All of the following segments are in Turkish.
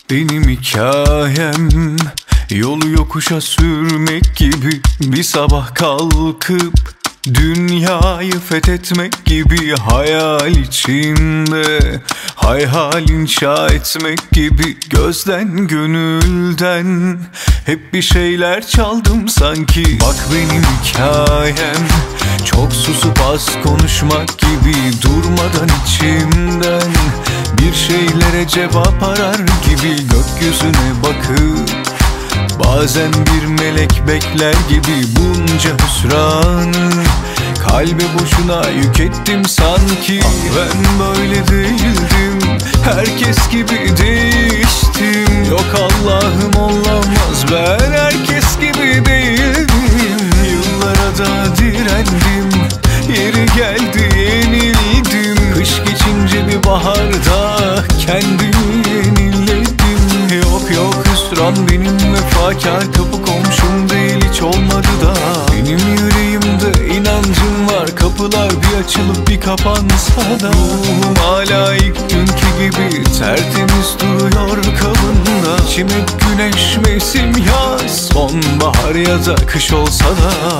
Benim hikayem yolu yokuşa sürmek gibi, bir sabah kalkıp dünyayı fethetmek gibi, hayal içinde hayal inşa etmek gibi, gözden gönülden hep bir şeyler çaldım sanki. Bak benim hikayem çok susup az konuşmak gibi, durmadan içimden bir şeylere cevap arar gibi, gökyüzüne bakıp bazen bir melek bekler gibi, bunca hüsranı kalbe boşuna yük ettim sanki. Ben böyle değildim, herkes gibi değiştim. Yok Allah'ım olamaz, ben herkes gibi değildim. Yıllara da direndim, yeri geldi yenildim. Kış geçince bir baharda kendimi yeniledim. Yok hüsran benim, vefakar kapı komşum değil, hiç olmadı da. Benim yüreğimde inancım var, kapılar bir açılıp bir kapansa da. Ruhum hala ilk günkü gibi tertemiz duruyor kabında. İçim hep güneş, mevsim yaz, sonbahar ya da kış olsa da.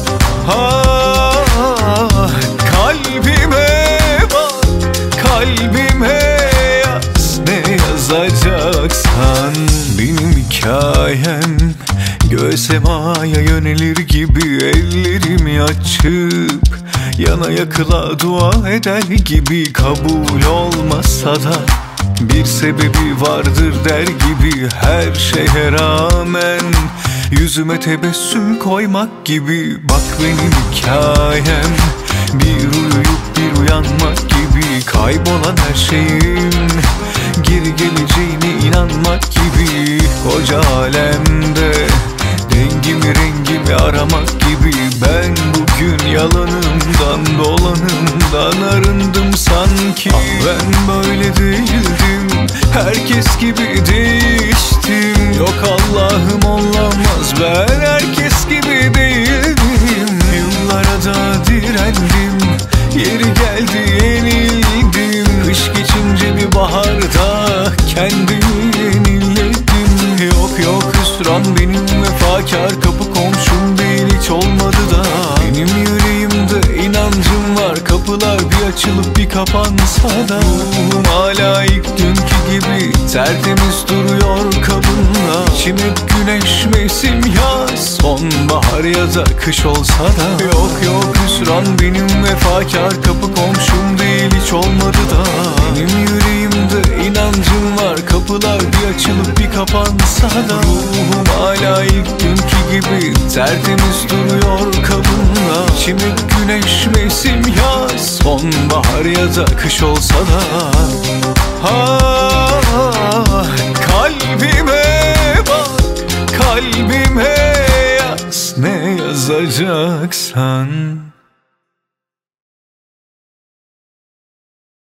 Kalbime bak, kalbime yaz, ne yazacaksan. Benim hikayem göğe semaya yönelir gibi, ellerimi açıp yana yakıla dua eder gibi. Kabul olmasa da bir sebebi vardır der gibi, her şeye rağmen yüzüme tebessüm koymak gibi. Bak benim hikayem bir uyuyup bir uyanmak gibi, kaybolan her şeyin geri geleceğine inanmak gibi. Koca alemde dengimi rengimi aramak gibi, ben bugün yalanımdan dolanımdan arındım sanki. Ben böyle değildim, herkes gibi değiştim. Yok Allah'ım olamaz, ben herkes gibi değildim. Yıllara da direndim, yeri geldi yenildim. Kış geçince bir baharda kendimi yeniledim. Yok hüsran benim, vefakar kapı komşum değil, hiç olmadı da. Benim yüreğimde inancım var, kapılar bir açılıp bir kapansa da. Ruhum hala ilk günkü gibi tertemiz duruyor kabında. İçim hep güneş, mevsim yaz, sonbahar ya da kış olsa da. Yok hüsran benim, vefakar kapı komşum değil, hiç olmadı da. Benim yüreğimde inancım var, kapılar bir açılıp bir kapansa da. Ruhum hala ilk günkü gibi tertemiz duruyor kabında. İçim hep güneş, mevsim yaz, sonbahar ya da kış olsa da. Kalbime bak, kalbime yaz, ne yazacaksan.